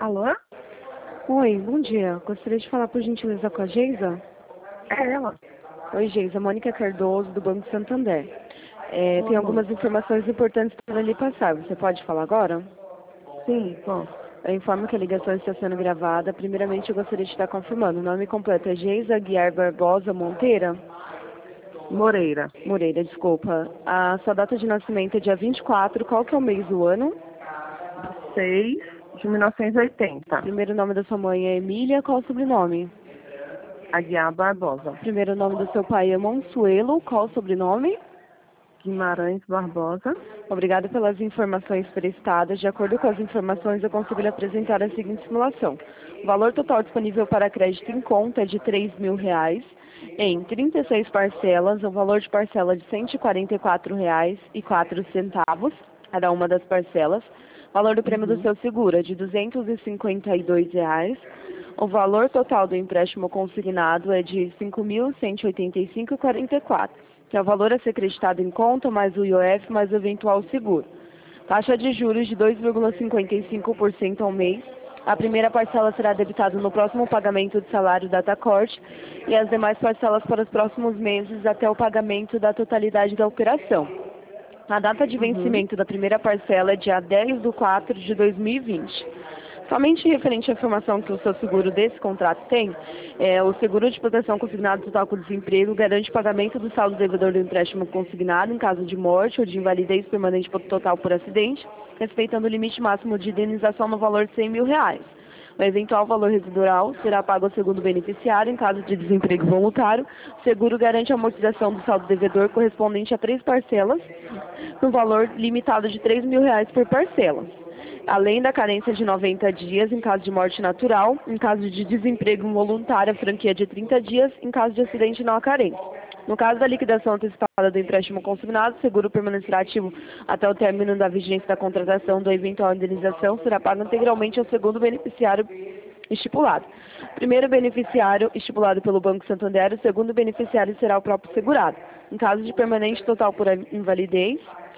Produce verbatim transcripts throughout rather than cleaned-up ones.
Alô? Oi, bom dia. Gostaria de falar por gentileza com a Geisa. É ela. Oi, Geisa. Mônica Cardoso, do Banco Santander. É, tem Oi, algumas Mônica. informações importantes para lhe passar. Você pode falar agora? Sim, bom. Eu informo que a ligação está sendo gravada. Primeiramente, eu gostaria de estar confirmando. O nome completo é Geisa Guiar Barbosa Monteira? Moreira. Moreira, desculpa. A sua data de nascimento é dia vinte e quatro. Qual que é o mês do ano? seis de mil novecentos e oitenta. Primeiro nome da sua mãe é Emília. Qual o sobrenome? Aguiar Barbosa. Primeiro nome do seu pai é Monsuelo. Qual o sobrenome? Guimarães Barbosa. Obrigada pelas informações prestadas. De acordo com as informações, eu consigo lhe apresentar a seguinte simulação. O valor total disponível para crédito em conta é de três mil reais, em trinta e seis parcelas, o valor de parcela de cento e quarenta e quatro reais e quatro centavos, cada uma das parcelas. O valor do prêmio do Uhum. seu seguro é de duzentos e cinquenta e dois reais. O valor total do empréstimo consignado é de cinco mil cento e oitenta e cinco reais e quarenta e quatro centavos. Que é o valor a ser acreditado em conta, mais o I O F, mais o eventual seguro. Taxa de juros de dois vírgula cinquenta e cinco por cento ao mês. A primeira parcela será debitada no próximo pagamento de salário data corte e as demais parcelas para os próximos meses até o pagamento da totalidade da operação. A data de Uhum. vencimento da primeira parcela é dia dez de quatro de dois mil e vinte. Somente referente à informação que o seu seguro desse contrato tem, é, o seguro de proteção consignado total por desemprego garante o pagamento do saldo devedor do empréstimo consignado em caso de morte ou de invalidez permanente total por acidente, respeitando o limite máximo de indenização no valor de cem mil reais. O eventual valor residual será pago ao segundo beneficiário em caso de desemprego voluntário. O seguro garante a amortização do saldo devedor correspondente a três parcelas, no valor limitado de três mil reais por parcela. Além da carência de noventa dias em caso de morte natural, em caso de desemprego involuntário, a franquia de trinta dias, em caso de acidente não há carência. No caso da liquidação antecipada do empréstimo consignado, o seguro permanecerá ativo até o término da vigência da contratação da eventual indenização, será pago integralmente ao segundo beneficiário estipulado. Primeiro beneficiário estipulado pelo Banco Santander, o segundo beneficiário será o próprio segurado. Em caso de permanente total por invalidez,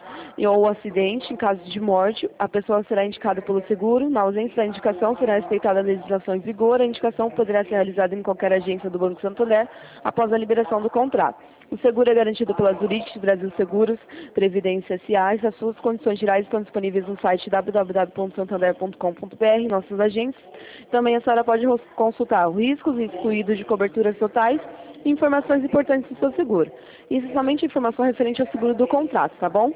ou acidente, em caso de morte, a pessoa será indicada pelo seguro. Na ausência da indicação, será respeitada a legislação em vigor. A indicação poderá ser realizada em qualquer agência do Banco Santander após a liberação do contrato. O seguro é garantido pela Zurich Brasil Seguros, Previdência S A. As suas condições gerais estão disponíveis no site w w w ponto santander ponto com ponto b r, nossos agentes. Também a senhora pode consultar os riscos excluídos de coberturas totais e informações importantes do seu seguro. Isso é somente informação referente ao seguro do contrato, tá bom?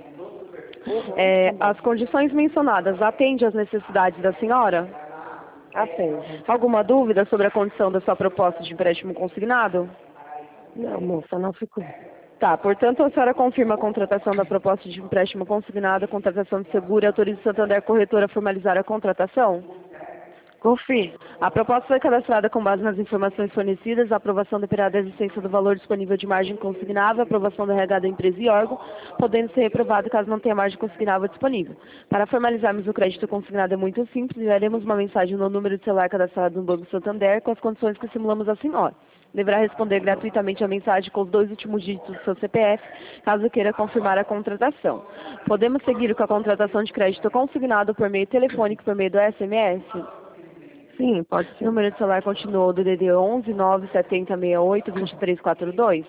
Uhum. É, Tá bom. as condições mencionadas atendem às necessidades da senhora? Atende. Alguma dúvida sobre a condição da sua proposta de empréstimo consignado? Não, moça, não ficou. Tá, portanto, a senhora confirma a contratação da proposta de empréstimo consignado, a contratação de seguro e autoriza o Santander Corretora a formalizar a contratação? Confirme. A proposta foi cadastrada com base nas informações fornecidas, a aprovação dependerá da existência do valor disponível de margem consignável, a aprovação do R H da empresa e órgão, podendo ser reprovado caso não tenha margem consignável disponível. Para formalizarmos o crédito consignado é muito simples, enviaremos uma mensagem no número de celular cadastrado no Banco Santander com as condições que simulamos à senhora. Deverá responder gratuitamente a mensagem com os dois últimos dígitos do seu C P F, caso queira confirmar a contratação. Podemos seguir com a contratação de crédito consignado por meio telefônico, por meio do S M S? Sim, pode O ser. número de celular continuou do D D onze nove sete zero seis oito dois três quatro dois.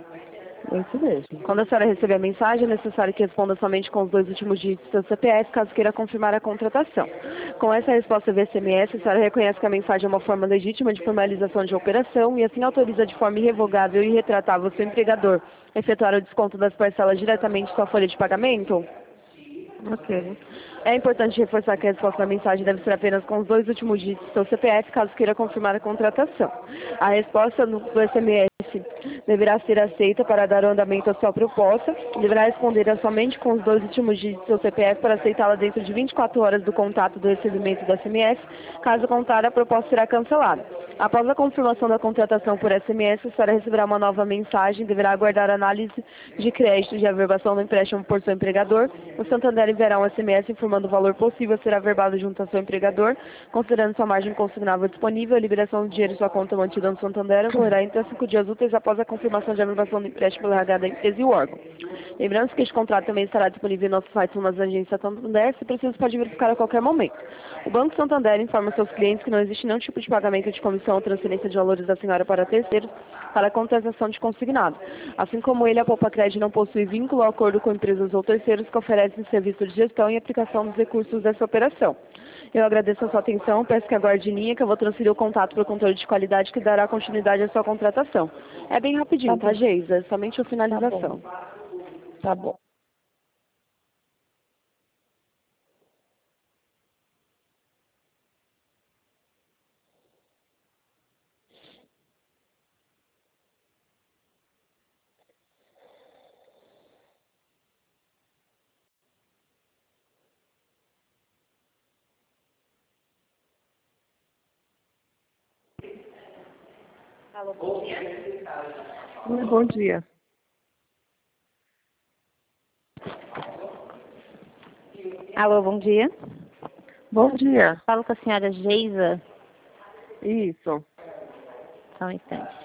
É isso mesmo. Quando a senhora receber a mensagem, é necessário que responda somente com os dois últimos dígitos do seu C P F, caso queira confirmar a contratação. Com essa resposta via S M S, a senhora reconhece que a mensagem é uma forma legítima de formalização de operação e assim autoriza de forma irrevogável e irretratável o seu empregador a efetuar o desconto das parcelas diretamente em sua folha de pagamento? Ok. É importante reforçar que a resposta da mensagem deve ser apenas com os dois últimos dígitos do seu C P F, caso queira confirmar a contratação. A resposta do S M S deverá ser aceita para dar andamento à sua proposta. Deverá responder somente com os dois últimos dígitos do seu C P F para aceitá-la dentro de vinte e quatro horas do contato do recebimento do S M S. Caso contrário, a proposta será cancelada. Após a confirmação da contratação por S M S, a senhora receberá uma nova mensagem, deverá aguardar a análise de crédito de averbação do empréstimo por seu empregador. O Santander enviará um S M S informando o valor possível a ser averbado junto ao seu empregador, considerando sua margem consignável disponível. A liberação do dinheiro em sua conta mantida no Santander ocorrerá entre cinco dias úteis úteis após a confirmação de aprovação do empréstimo pelo R H da empresa e o órgão. Lembrando que este contrato também estará disponível em nosso site nas agências Santander, se preciso pode verificar a qualquer momento. O Banco Santander informa seus clientes que não existe nenhum tipo de pagamento de comissão ou transferência de valores da senhora para terceiros para a contratação de consignado. Assim como ele, a Poupa-Cred não possui vínculo ou acordo com empresas ou terceiros que oferecem serviço de gestão e aplicação dos recursos dessa operação. Eu agradeço a sua atenção, peço que aguarde em linha que eu vou transferir o contato para o controle de qualidade que dará continuidade à sua contratação. É bem rapidinho, Tá tá, bom. Geisa? É somente a finalização. Tá bom. Alô, bom dia. Oi, bom dia. Alô, bom dia. Bom dia. Falo com a senhora Geisa. Isso. Só um instante.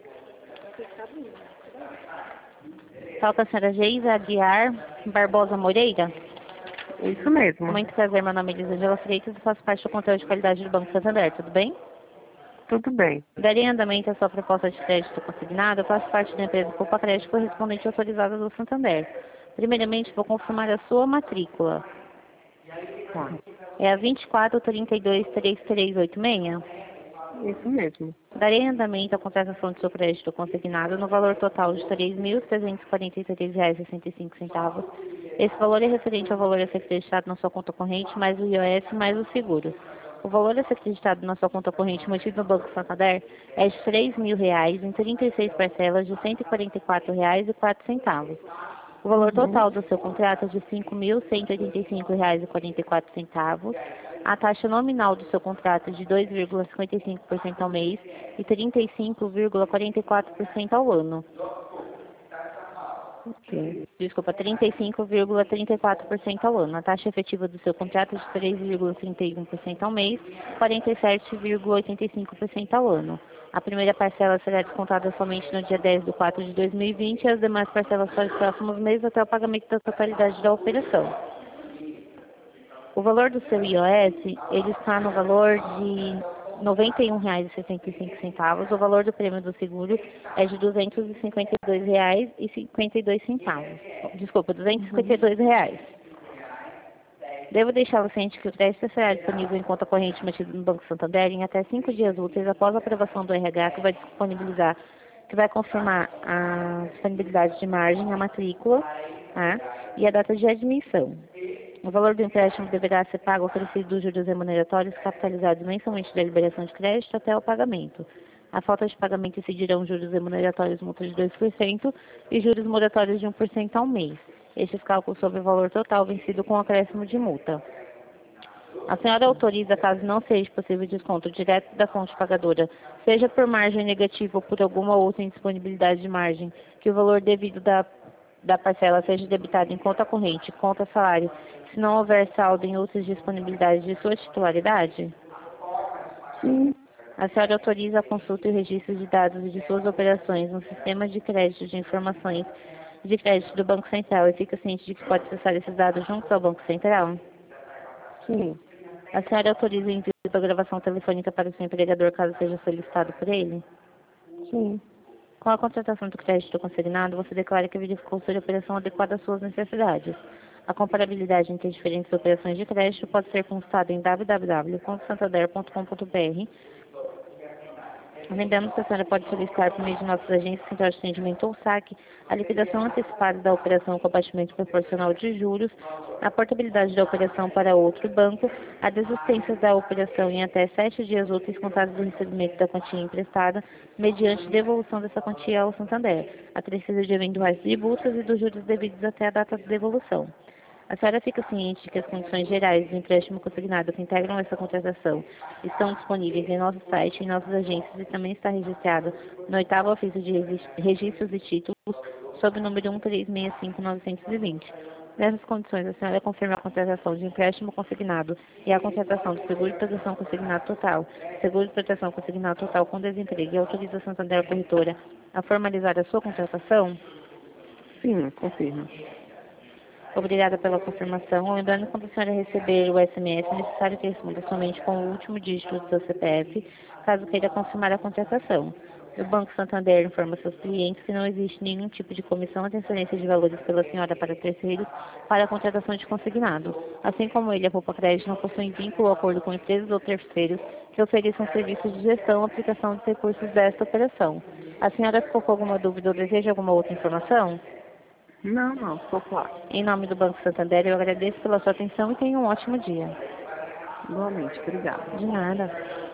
Falo com a senhora Geisa Aguiar Barbosa Moreira. Isso mesmo. Muito prazer, meu nome é Elisângela Freitas e faço parte do controle de qualidade do Banco Santander, tudo bem? Tudo bem. Darei andamento à sua proposta de crédito consignado. Eu faço parte da empresa Poupa Crédito correspondente autorizada do Santander. Primeiramente, vou confirmar a sua matrícula. Tá. É a vinte e quatro, trinta e dois, trinta e três oitenta e seis? Isso mesmo. Darei andamento à contratação de seu crédito consignado no valor total de três mil trezentos e quarenta e três reais e sessenta e cinco centavos. Esse valor é referente ao valor a ser acreditado na sua conta corrente, mais o I O S, mais o seguro. O valor a ser acreditado na sua conta corrente mantido no Banco Santander é de três mil reais em trinta e seis parcelas de cento e quarenta e quatro reais e quatro centavos. O valor total do seu contrato é de cinco mil cento e oitenta e cinco reais e quarenta e quatro centavos. A taxa nominal do seu contrato é de dois vírgula cinquenta e cinco por cento ao mês e trinta e cinco vírgula quarenta e quatro por cento ao ano. Ok. Desculpa, trinta e cinco vírgula trinta e quatro por cento ao ano. A taxa efetiva do seu contrato é de três vírgula trinta e um por cento ao mês e quarenta e sete vírgula oitenta e cinco por cento ao ano. A primeira parcela será descontada somente no dia dez de quatro de dois mil e vinte e as demais parcelas para os próximos meses até o pagamento da totalidade da operação. O valor do seu I O S, ele está no valor de noventa e um reais e sessenta e cinco centavos. O valor do prêmio do seguro é de duzentos e cinquenta e dois reais e cinquenta e dois centavos. Desculpa, duzentos e cinquenta e dois reais. Devo deixá-lo ciente que o crédito será disponível em conta corrente mantida no Banco Santander em até cinco dias úteis após a aprovação do R H, que vai disponibilizar, que vai confirmar a disponibilidade de margem, a matrícula, tá? E a data de admissão. O valor do empréstimo deverá ser pago oferecido dos juros remuneratórios capitalizados mensalmente da liberação de crédito até o pagamento. A falta de pagamento incidirão juros remuneratórios multa de dois por cento e juros moratórios de um por cento ao mês. Estes cálculos sobre o valor total vencido com acréscimo de multa. A senhora autoriza, caso não seja possível desconto direto da fonte pagadora, seja por margem negativa ou por alguma outra indisponibilidade de margem, que o valor devido da, da parcela seja debitado em conta corrente, conta salário, se não houver saldo em outras disponibilidades de sua titularidade? Sim. A senhora autoriza a consulta e o registro de dados de suas operações no sistema de crédito de informações de crédito do Banco Central e fica ciente de que pode acessar esses dados junto ao Banco Central? Sim. A senhora autoriza o envio da gravação telefônica para o seu empregador caso seja solicitado por ele? Sim. Com a contratação do crédito consignado, você declara que verificou ser a operação adequada às suas necessidades. A comparabilidade entre as diferentes operações de crédito pode ser consultada em w w w ponto santander ponto com ponto b r. Lembramos que a senhora pode solicitar por meio de nossas agências central de atendimento ou saque a liquidação antecipada da operação com abatimento proporcional de juros, a portabilidade da operação para outro banco, a desistência da operação em até sete dias úteis contados do recebimento da quantia emprestada, mediante devolução dessa quantia ao Santander, a acrescido de eventuais tributos e dos juros devidos até a data de devolução. A senhora fica ciente de que as condições gerais do empréstimo consignado que integram essa contratação estão disponíveis em nosso site, em nossas agências e também está registrada no oitavo ofício de registros e títulos, sob o número um três seis cinco nove dois zero. Nessas condições, a senhora confirma a contratação de empréstimo consignado e a contratação do seguro de proteção consignado total, seguro de proteção consignado total com desemprego e autoriza a Santander Corretora a formalizar a sua contratação? Sim, confirmo. Obrigada pela confirmação. Lembrando que quando a senhora receber o S M S, é necessário que responda somente com o último dígito do seu C P F, caso queira confirmar a contratação. O Banco Santander informa seus clientes que não existe nenhum tipo de comissão ou transferência de valores pela senhora para terceiros para a contratação de consignado. Assim como ele, a Poupa Crédito não possui vínculo ou acordo com empresas ou terceiros que ofereçam serviços de gestão ou aplicação de recursos desta operação. A senhora ficou com alguma dúvida ou deseja alguma outra informação? Não, não, ficou claro. Em nome do Banco Santander, eu agradeço pela sua atenção e tenha um ótimo dia. Igualmente, obrigada. De nada.